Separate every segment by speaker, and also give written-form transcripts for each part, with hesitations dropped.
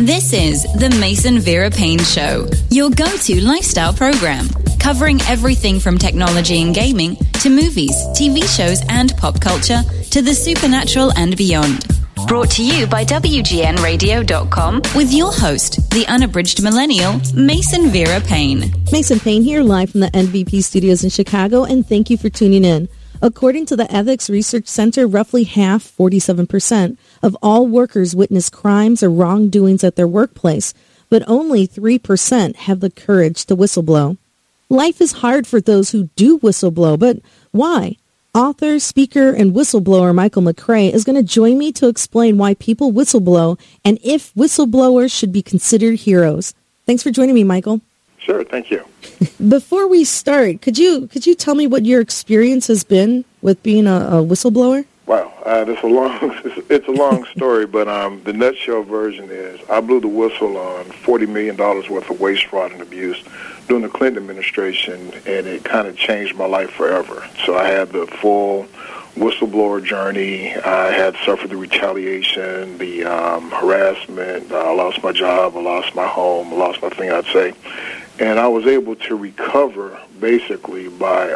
Speaker 1: This is the Mason Vera Payne Show, your go-to lifestyle program, covering everything from technology and gaming to movies, TV shows, and pop culture to the supernatural and beyond. Brought to you by WGNradio.com with your host, the unabridged millennial, Mason Vera Payne.
Speaker 2: Mason Payne here, live from the NVP studios in Chicago, and thank you for tuning in. According to the Ethics Research Center, roughly half, 47%, of all workers witness crimes or wrongdoings at their workplace, but only 3% have the courage to whistleblow. Life is hard for those who do whistleblow, but why? Author, speaker, and whistleblower Michael McCrae is going to join me to explain why people whistleblow and if whistleblowers should be considered heroes. Thanks for joining me, Michael.
Speaker 3: Sure, thank you.
Speaker 2: Before we start, could you tell me what your experience has been with being a whistleblower?
Speaker 3: Wow, it's a long story, but the nutshell version is I blew the whistle on $40 million worth of waste, fraud, and abuse during the Clinton administration, and it kind of changed my life forever. So I had the full whistleblower journey. I had suffered the retaliation, the harassment. I lost my job. I lost my home. I lost my fiancée. And I was able to recover basically by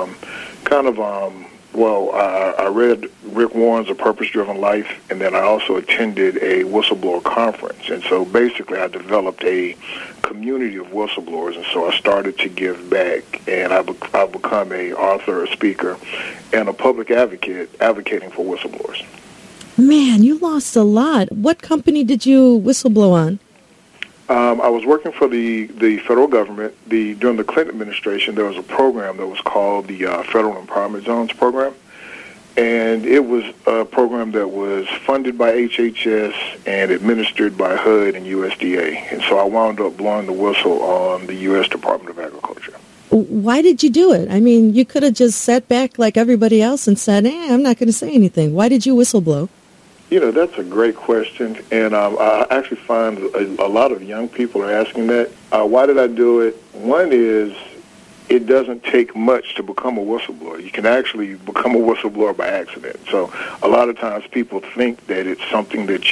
Speaker 3: I read Rick Warren's A Purpose-Driven Life, and then I also attended a whistleblower conference. And so basically I developed a community of whistleblowers, and so I started to give back, and I've become an author, a speaker, and a public advocate advocating for whistleblowers.
Speaker 2: Man, you lost a lot. What company did you whistleblow on?
Speaker 3: I was working for the federal government. During the Clinton administration, there was a program that was called the Federal Empowerment Zones Program, and it was a program that was funded by HHS and administered by HUD and USDA. And so I wound up blowing the whistle on the U.S. Department of Agriculture.
Speaker 2: Why did you do it? I mean, you could have just sat back like everybody else and said, I'm not going to say anything. Why did you whistleblow?
Speaker 3: You know, that's a great question, and I actually find a lot of young people are asking that. Why did I do it? One is it doesn't take much to become a whistleblower. You can actually become a whistleblower by accident. So a lot of times people think that it's something that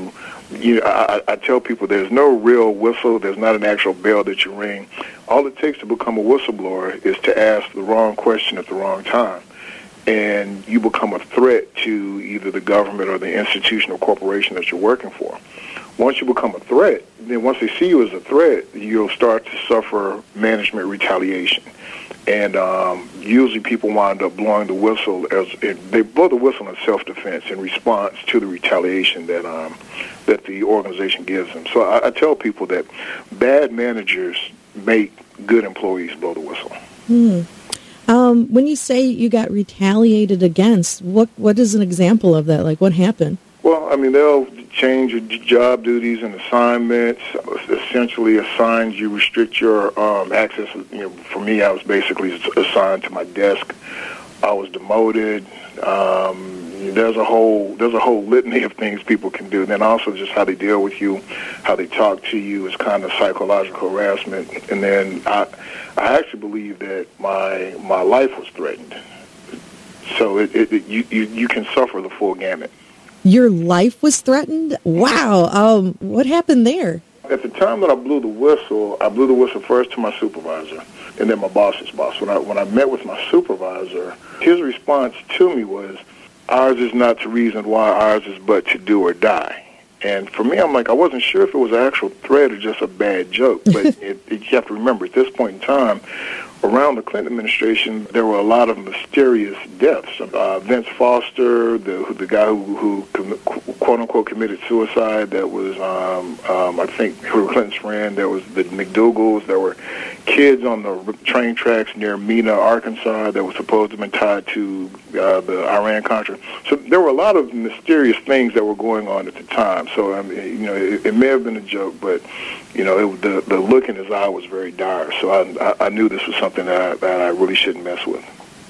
Speaker 3: I tell people there's no real whistle. There's not an actual bell that you ring. All it takes to become a whistleblower is to ask the wrong question at the wrong time. And you become a threat to either the government or the institution or corporation that you're working for. Once you become a threat, then once they see you as a threat, you'll start to suffer management retaliation. And usually people wind up blowing the whistle they blow the whistle in self-defense in response to the retaliation that the organization gives them. So I tell people that bad managers make good employees blow the whistle.
Speaker 2: When you say you got retaliated against, what is an example of that? Like, what happened?
Speaker 3: Well, I mean, they'll change your job duties and assignments, essentially restrict your access. For me, I was basically assigned to my desk. I was demoted. There's a whole litany of things people can do. And then also just how they deal with you, how they talk to you is kind of psychological harassment. And then I actually believe that my life was threatened. So you can suffer the full gamut.
Speaker 2: Your life was threatened? Wow. What happened there?
Speaker 3: At the time that I blew the whistle first to my supervisor and then my boss's boss. When I met with my supervisor, his response to me was, ours is not the reason why, ours is but to do or die. And for me, I'm like, I wasn't sure if it was an actual threat or just a bad joke. But you have to remember, at this point in time, around the Clinton administration, there were a lot of mysterious deaths. Vince Foster, the guy who quote-unquote committed suicide, that was, I think, Hillary Clinton's friend. There was the McDougalls. There were kids on the train tracks near Mena, Arkansas, that were supposed to have been tied to the Iran-Contra. So there were a lot of mysterious things that were going on at the time. So, I mean, it may have been a joke, but, the look in his eye was very dire. So I knew this was something that I really shouldn't mess with.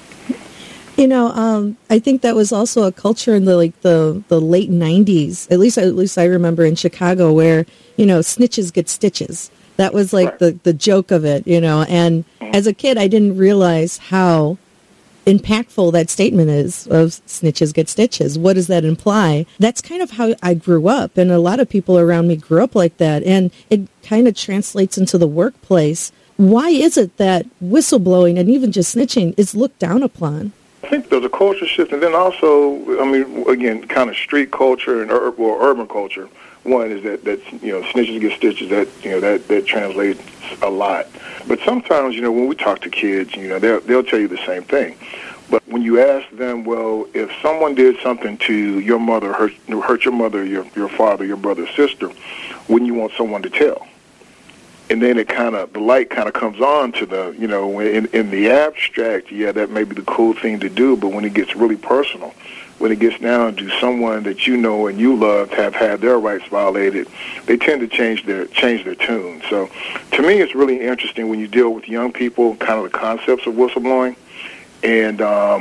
Speaker 2: I think that was also a culture in the late 90s. At least I remember in Chicago where, snitches get stitches. That was like right. the joke of it, And as a kid, I didn't realize how impactful that statement is of snitches get stitches. What does that imply? That's kind of how I grew up, and a lot of people around me grew up like that, and it kind of translates into the workplace. Why is it that whistleblowing and even just snitching is looked down upon?
Speaker 3: I think there's a culture shift, and then also, I mean, again, kind of street culture and urban culture. One is that snitches get stitches. That translates a lot. But sometimes, when we talk to kids, they'll tell you the same thing. But when you ask them, well, if someone did something to your mother, hurt your mother, your father, your brother, sister, wouldn't you want someone to tell? And then the light kind of comes on to in the abstract, that may be the cool thing to do, but when it gets really personal, when it gets down to someone that you know and you love have had their rights violated, they tend to change their tune. So to me, it's really interesting when you deal with young people, kind of the concepts of whistleblowing, and,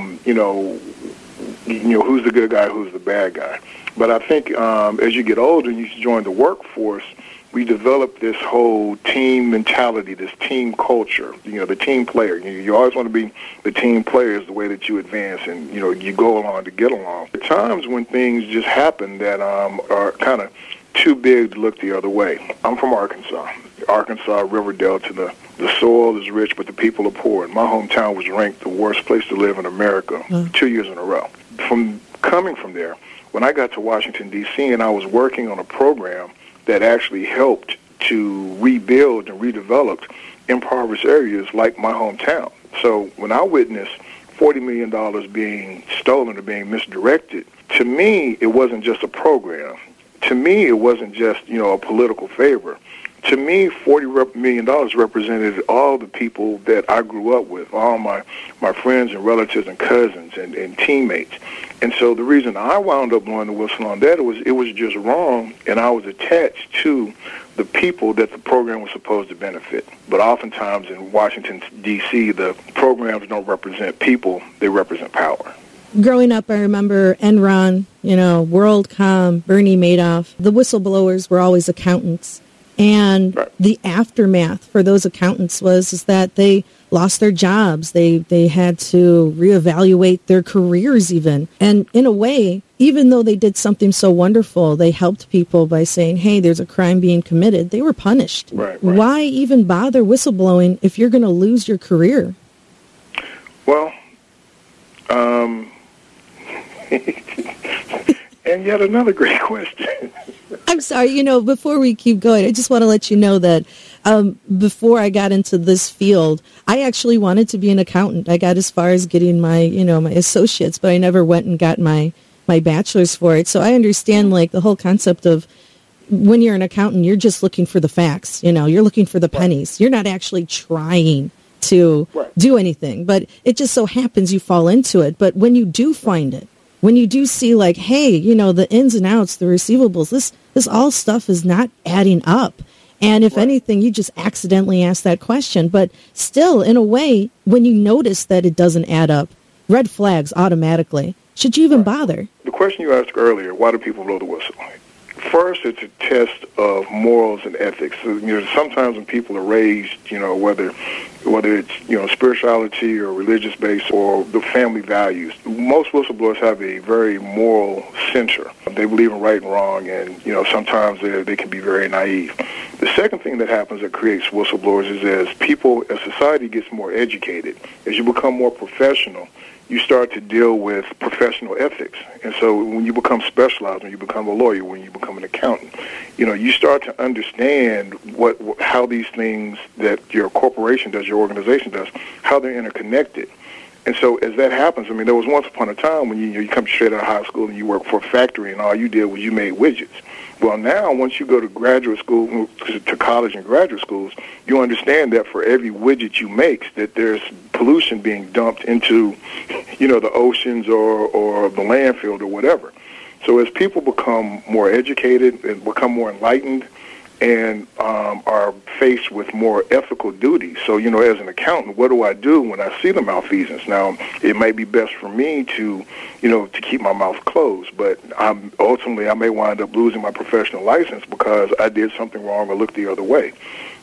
Speaker 3: who's the good guy, who's the bad guy. But I think as you get older and you join the workforce, we develop this whole team mentality, this team culture, the team player. You always want to be the team player is the way that you advance and, you go along to get along. There are times when things just happen that are kind of too big to look the other way. I'm from Arkansas. Arkansas, River Delta, the soil is rich, but the people are poor. And my hometown was ranked the worst place to live in America 2 years in a row. Coming from there, when I got to Washington, D.C., and I was working on a program that actually helped to rebuild and redevelop impoverished areas like my hometown. So when I witnessed $40 million being stolen or being misdirected, to me, it wasn't just a program. To me, it wasn't just, a political favor. To me, $40 million represented all the people that I grew up with, all my friends and relatives and cousins and teammates. And so the reason I wound up blowing the whistle on that was it was just wrong, and I was attached to the people that the program was supposed to benefit. But oftentimes in Washington, D.C., the programs don't represent people, they represent power.
Speaker 2: Growing up, I remember Enron, WorldCom, Bernie Madoff. The whistleblowers were always accountants. And the aftermath for those accountants is that they lost their jobs. They had to reevaluate their careers even. And in a way, even though they did something so wonderful, they helped people by saying, hey, there's a crime being committed. They were punished.
Speaker 3: Right.
Speaker 2: Why even bother whistleblowing if you're going to lose your career?
Speaker 3: Well, and yet another great question.
Speaker 2: I'm sorry, before we keep going, I just want to let you know that before I got into this field, I actually wanted to be an accountant. I got as far as getting my, my associates, but I never went and got my bachelor's for it. So I understand, the whole concept of when you're an accountant, you're just looking for the facts. You're looking for the pennies. You're not actually trying to do anything, but it just so happens you fall into it. But when you do find it, when you do see hey, the ins and outs, the receivables, this all stuff is not adding up. And if anything, you just accidentally ask that question. But still, in a way, when you notice that it doesn't add up, red flags automatically. Should you even bother?
Speaker 3: The question you asked earlier, why do people blow the whistle? First, it's a test of morals and ethics. So, sometimes when people are raised, whether it's, spirituality or religious base or the family values, most whistleblowers have a very moral center. They believe in right and wrong, and, sometimes they can be very naive. The second thing that happens that creates whistleblowers is as society gets more educated, as you become more professional, you start to deal with professional ethics. And so when you become specialized, when you become a lawyer, when you become an accountant, you start to understand how these things that your corporation does, your organization does, how they're interconnected. And so as that happens, there was once upon a time when you come straight out of high school and you work for a factory and all you did was you made widgets. Well, now once you go to graduate school, to college and graduate schools, you understand that for every widget you make, that there's pollution being dumped into, the oceans or the landfill or whatever. So as people become more educated and become more enlightened and are faced with more ethical duties. So, as an accountant, what do I do when I see the malfeasance? Now, it may be best for me to keep my mouth closed, but ultimately I may wind up losing my professional license because I did something wrong or looked the other way.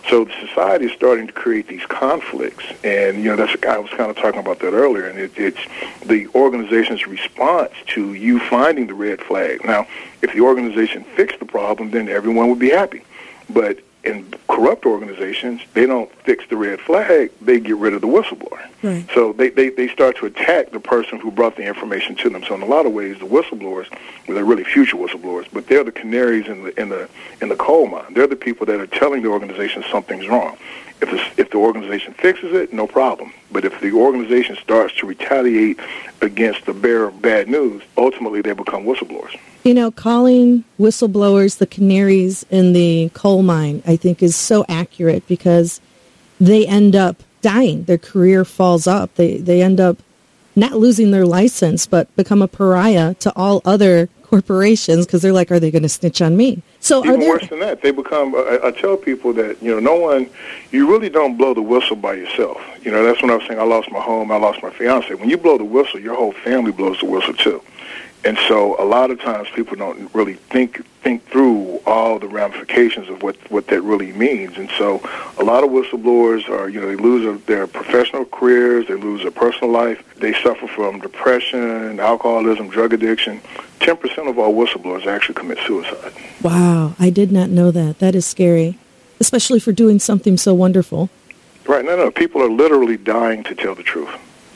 Speaker 3: So the society is starting to create these conflicts, and that's I was kind of talking about that earlier. And it's the organization's response to you finding the red flag. Now, if the organization fixed the problem, then everyone would be happy. But in corrupt organizations, they don't fix the red flag; they get rid of the whistleblower.
Speaker 2: Right.
Speaker 3: So they start to attack the person who brought the information to them. So in a lot of ways, the whistleblowers, well, they're really future whistleblowers, but they're the canaries in the coal mine. They're the people that are telling the organization something's wrong. If the organization fixes it, no problem. But if the organization starts to retaliate against the bearer of bad news, ultimately they become whistleblowers.
Speaker 2: Calling whistleblowers the canaries in the coal mine, I think, is so accurate because they end up dying. Their career falls up. They end up not losing their license, but become a pariah to all other corporations because they're like, are they going to snitch on me? So
Speaker 3: even worse than that, they become, I tell people that, no one, you really don't blow the whistle by yourself. That's when I was saying I lost my home, I lost my fiance. When you blow the whistle, your whole family blows the whistle too. And so a lot of times people don't really think through all the ramifications of what that really means. And so a lot of whistleblowers are, they lose their professional careers, they lose their personal life, they suffer from depression, alcoholism, drug addiction. 10% of all whistleblowers actually commit suicide.
Speaker 2: Wow, I did not know that. That is scary, especially for doing something so wonderful.
Speaker 3: Right, no, people are literally dying to tell the truth.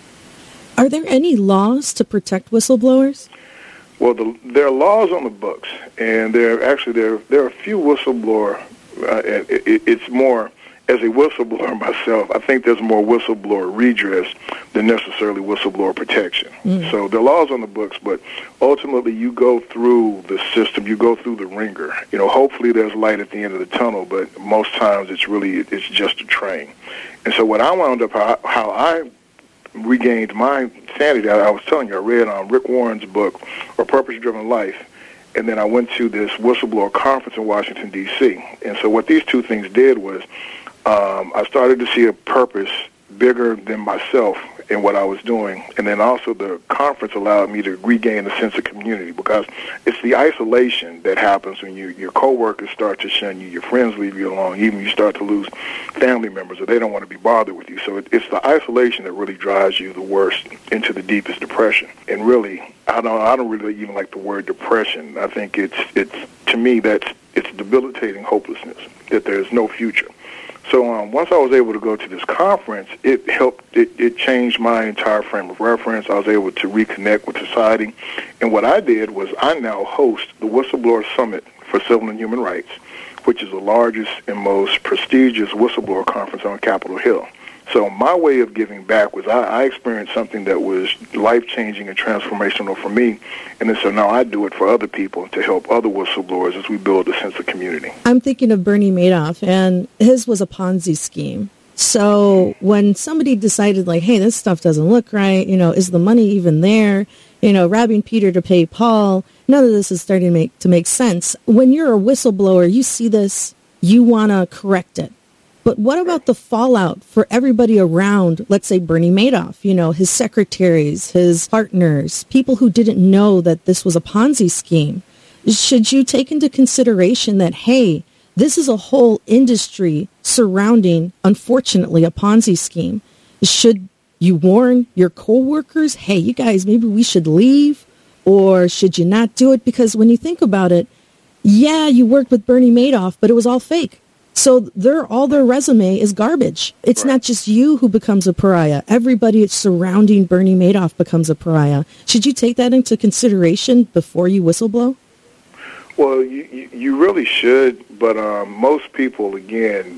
Speaker 2: Are there any laws to protect whistleblowers?
Speaker 3: Well, there are laws on the books, and there are a few whistleblower. It's more, as a whistleblower myself, I think there's more whistleblower redress than necessarily whistleblower protection. So there are laws on the books, but ultimately you go through the system, you go through the ringer. Hopefully there's light at the end of the tunnel, but most times it's just a train. And so what I wound up, how I regained my sanity, I was telling you, I read Rick Warren's book, A Purpose-Driven Life, and then I went to this whistleblower conference in Washington, D.C. And so what these two things did was I started to see a purpose bigger than myself in what I was doing, and then also the conference allowed me to regain a sense of community, because it's the isolation that happens when your coworkers start to shun you, your friends leave you alone, even you start to lose family members, or they don't want to be bothered with you. So it's the isolation that really drives you the worst into the deepest depression. And really, I don't really even like the word depression. I think it's to me it's debilitating hopelessness, that there's no future. So once I was able to go to this conference, it helped. It changed my entire frame of reference. I was able to reconnect with society. And what I did was I now host the Whistleblower Summit for Civil and Human Rights, which is the largest and most prestigious whistleblower conference on Capitol Hill. So my way of giving back was I experienced something that was life-changing and transformational for me, and then so now I do it for other people to help other whistleblowers as we build a sense of community.
Speaker 2: I'm thinking of Bernie Madoff, and his was a Ponzi scheme. So when somebody decided, like, hey, this stuff doesn't look right, is the money even there? Robbing Peter to pay Paul, none of this is starting to make sense. When you're a whistleblower, you see this, you want to correct it. But what about the fallout for everybody around, let's say Bernie Madoff, his secretaries, his partners, people who didn't know that this was a Ponzi scheme? Should you take into consideration that, hey, this is a whole industry surrounding, unfortunately, a Ponzi scheme? Should you warn your coworkers, hey, you guys, maybe we should leave? Or should you not do it? Because when you think about it, yeah, you worked with Bernie Madoff, but it was all fake. So all their resume is garbage. It's not just you who becomes a pariah. Everybody surrounding Bernie Madoff becomes a pariah. Should you take that into consideration before you whistleblow?
Speaker 3: Well, you really should, but most people, again,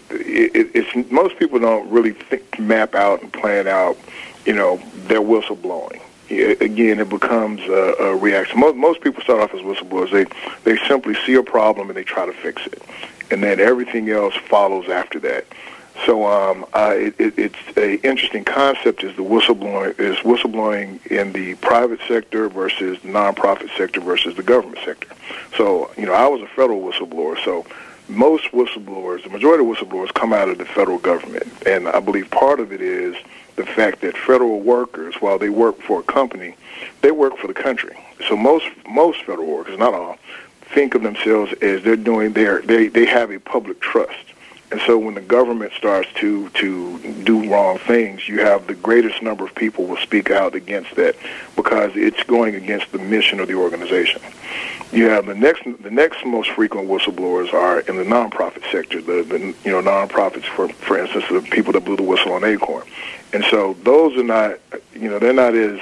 Speaker 3: most people don't really map out and plan out, their whistleblowing. Again, it becomes a reaction. Most people start off as whistleblowers. They simply see a problem and they try to fix it, and then everything else follows after that. So it's an interesting concept is whistleblowing in the private sector versus the nonprofit sector versus the government sector. So, I was a federal whistleblower, so most whistleblowers, the majority of whistleblowers come out of the federal government, and I believe part of it is the fact that federal workers, while they work for a company, they work for the country. So most federal workers, not all, think of themselves as they have a public trust. And so when the government starts to do wrong things, you have the greatest number of people will speak out against that because it's going against the mission of the organization. You have the next most frequent whistleblowers are in the nonprofit sector. The nonprofits, for instance, the people that blew the whistle on Acorn. And so those are not, they're not as,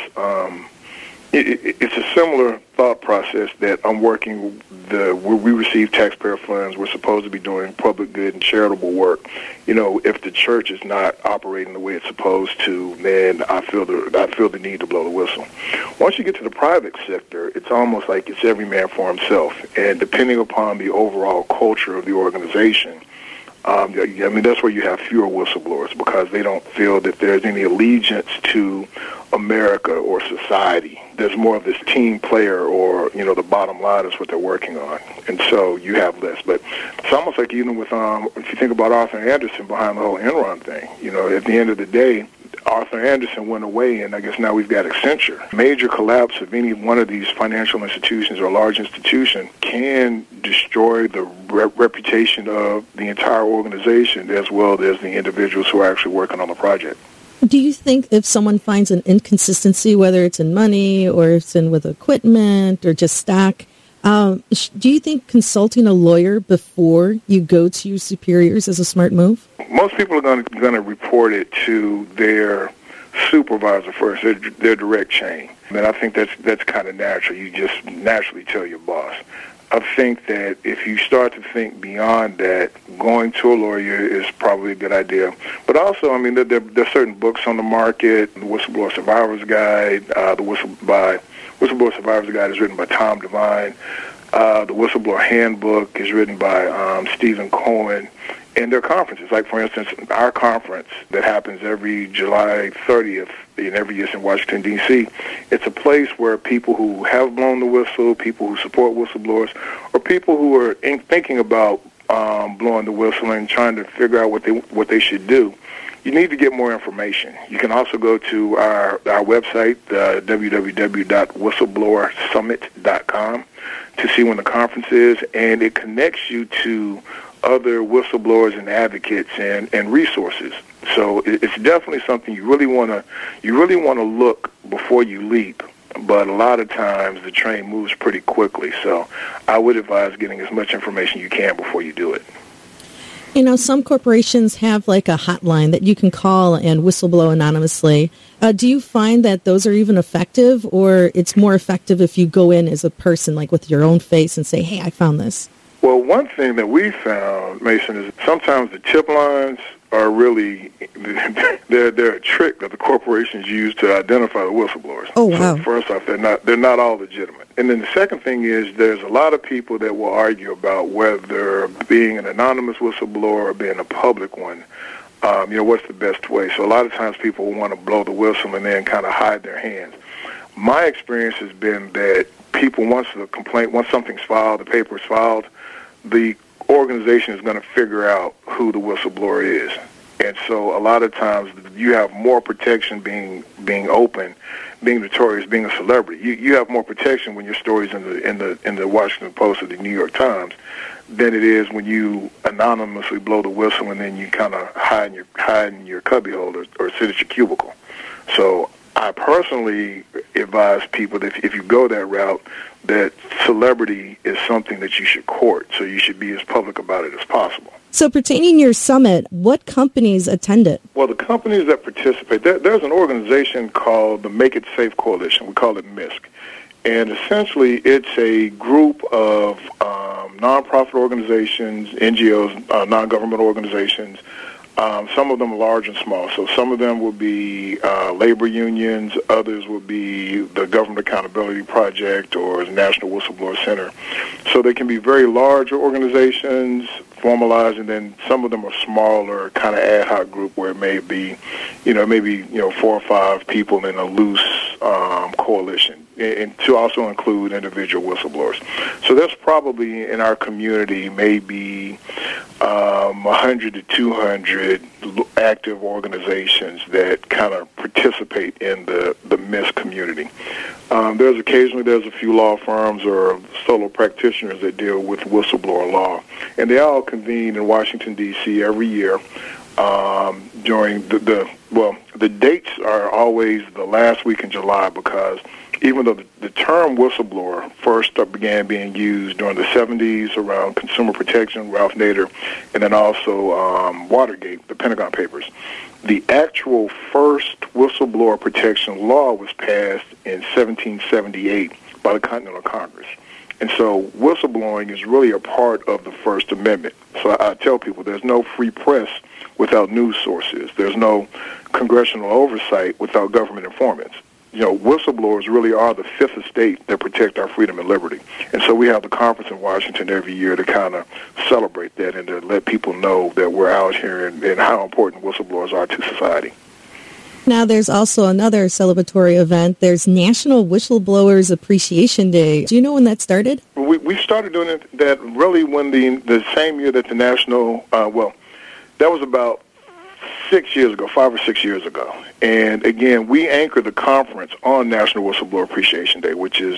Speaker 3: it's a similar thought process that I'm working, we receive taxpayer funds, we're supposed to be doing public good and charitable work. If the church is not operating the way it's supposed to, then I feel the need to blow the whistle. Once you get to the private sector, it's almost like it's every man for himself. And depending upon the overall culture of the organization, that's where you have fewer whistleblowers because they don't feel that there's any allegiance to America or society. There's more of this team player or, the bottom line is what they're working on. And so you have less. But it's almost like even with, if you think about Arthur Andersen behind the whole Enron thing, at the end of the day, Arthur Andersen went away, and I guess now we've got Accenture. Major collapse of any one of these financial institutions or large institution can destroy the reputation of the entire organization as well as the individuals who are actually working on the project.
Speaker 2: Do you think if someone finds an inconsistency, whether it's in money or it's in with equipment or just stock, do you think consulting a lawyer before you go to your superiors is a smart move?
Speaker 3: Most people are going to report it to their supervisor first, their direct chain. And I think that's kind of natural. You just naturally tell your boss. I think that if you start to think beyond that, going to a lawyer is probably a good idea. But also, there are certain books on the market. The Whistleblower Survivor's Guide, the Whistleblower Survivor's Guide is written by Tom Devine. The Whistleblower Handbook is written by Stephen Cohen. And there are conferences, like, for instance, our conference that happens every July 30th in every year in Washington, D.C. It's a place where people who have blown the whistle, people who support whistleblowers, or people who are thinking about blowing the whistle and trying to figure out what they should do. You need to get more information. You can also go to our website, www.whistleblowersummit.com, to see when the conference is, and it connects you to other whistleblowers and advocates and resources. So it's definitely something you really want to look before you leap. But a lot of times the train moves pretty quickly. So I would advise getting as much information you can before you do it.
Speaker 2: Some corporations have like a hotline that you can call and whistleblow anonymously. Do you find that those are even effective, or it's more effective if you go in as a person, like with your own face, and say, hey, I found this?
Speaker 3: Well, one thing that we found, Mason, is sometimes the tip lines are really, they're a trick that the corporations use to identify the whistleblowers.
Speaker 2: Oh, wow.
Speaker 3: So first off, they're not all legitimate. And then the second thing is there's a lot of people that will argue about whether being an anonymous whistleblower or being a public one, what's the best way. So a lot of times people will want to blow the whistle and then kind of hide their hands. My experience has been that people, once something's filed, the paper is filed, the organization is going to figure out who the whistleblower is. And so a lot of times you have more protection being open, being notorious, being a celebrity. You have more protection when your story's in the Washington Post or the New York Times than it is when you anonymously blow the whistle and then you kind of hide in your cubbyhole or sit at your cubicle. So I personally advise people that if you go that route, that celebrity is something that you should court, so you should be as public about it as possible.
Speaker 2: So pertaining to your summit, what companies attend it?
Speaker 3: Well, the companies that participate, there's an organization called the Make It Safe Coalition. We call it MISC. And essentially it's a group of nonprofit organizations, NGOs, non-government organizations. Some of them are large and small. So some of them will be labor unions. Others will be the Government Accountability Project or the National Whistleblower Center. So they can be very large organizations, formalized, and then some of them are smaller, kind of ad hoc group where it may be, maybe 4 or 5 people in a loose coalition, and to also include individual whistleblowers. So there's probably in our community maybe 100 to 200 active organizations that kind of participate in the MIST community. There's a few law firms or solo practitioners that deal with whistleblower law, and they all convene in Washington, D.C. every year during the dates are always the last week in July, because even though the term whistleblower first began being used during the 70s around consumer protection, Ralph Nader, and then also Watergate, the Pentagon Papers, the actual first whistleblower protection law was passed in 1778 by the Continental Congress. And so whistleblowing is really a part of the First Amendment. So I tell people there's no free press without news sources. There's no congressional oversight without government informants. Whistleblowers really are the fifth estate that protect our freedom and liberty. And so we have the conference in Washington every year to kind of celebrate that and to let people know that we're out here and how important whistleblowers are to society.
Speaker 2: Now, there's also another celebratory event. There's National Whistleblowers Appreciation Day. Do you know when that started?
Speaker 3: We started doing that really when the same year that the national, that was about 5 or 6 years ago. And again, we anchor the conference on National Whistleblower Appreciation Day, which is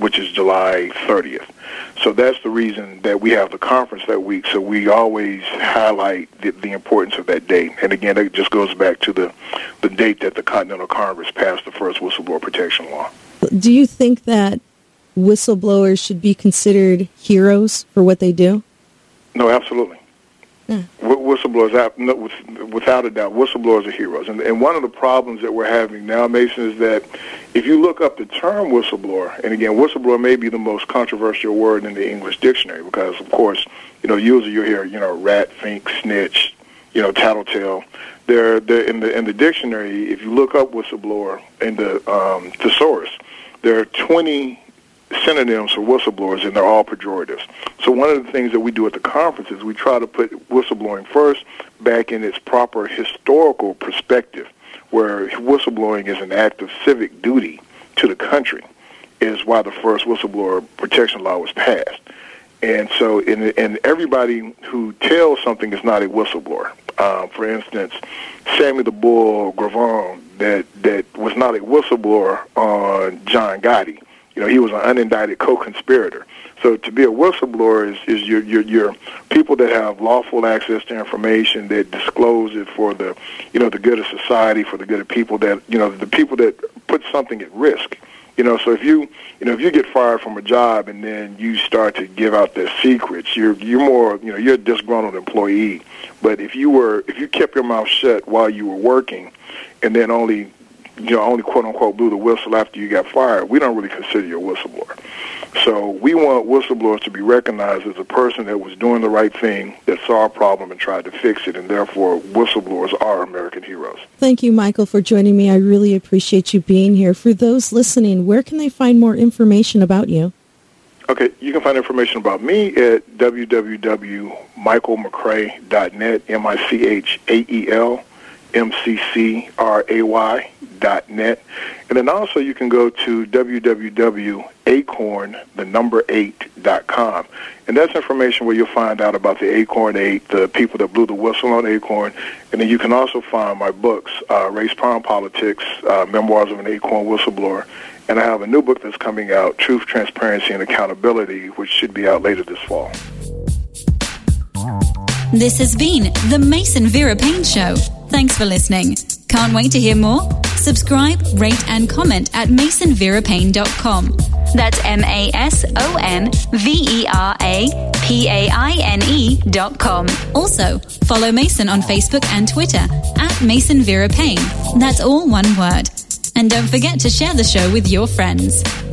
Speaker 3: July 30th. So that's the reason that we have the conference that week. So we always highlight the importance of that date. And again, it just goes back to the date that the Continental Congress passed the first whistleblower protection law.
Speaker 2: Do you think that whistleblowers should be considered heroes for what they do?
Speaker 3: No, absolutely. Whistleblowers, without a doubt, whistleblowers are heroes. And one of the problems that we're having now, Mason, is that if you look up the term whistleblower, and again, whistleblower may be the most controversial word in the English dictionary because, of course, usually you hear, rat, fink, snitch, tattletale. They're in the dictionary. If you look up whistleblower in the thesaurus, there are 20 synonyms for whistleblowers, and they're all pejoratives. So one of the things that we do at the conference is we try to put whistleblowing first back in its proper historical perspective, where whistleblowing is an act of civic duty to the country, is why the first whistleblower protection law was passed. And so and everybody who tells something is not a whistleblower. For instance, Sammy the Bull Gravon, that was not a whistleblower on John Gotti. He was an unindicted co-conspirator. So to be a whistleblower is your people that have lawful access to information, that disclose it for the good of society, for the good of people that the people that put something at risk. So if you get fired from a job and then you start to give out their secrets, you're more you're a disgruntled employee. But if you kept your mouth shut while you were working, and then only quote unquote blew the whistle after you got fired, we don't really consider you a whistleblower. So we want whistleblowers to be recognized as a person that was doing the right thing, that saw a problem and tried to fix it, and therefore whistleblowers are American heroes.
Speaker 2: Thank you, Michael, for joining me. I really appreciate you being here. For those listening, where can they find more information about you?
Speaker 3: Okay, you can find information about me at www.michaelmccray.net, MichaelMccray.net. And then also you can go to www.acorn8.com. And that's information where you'll find out about the Acorn 8, the people that blew the whistle on Acorn. And then you can also find my books, Race, Power, and Politics, Memoirs of an Acorn Whistleblower. And I have a new book that's coming out, Truth, Transparency, and Accountability, which should be out later this fall.
Speaker 1: This has been the Mason Vera Payne Show. Thanks for listening. Can't wait to hear more? Subscribe, rate, and comment at masonverapayne.com. That's MasonVeraPaine.com. Also, follow Mason on Facebook and Twitter at Mason Vera Payne. That's all one word. And don't forget to share the show with your friends.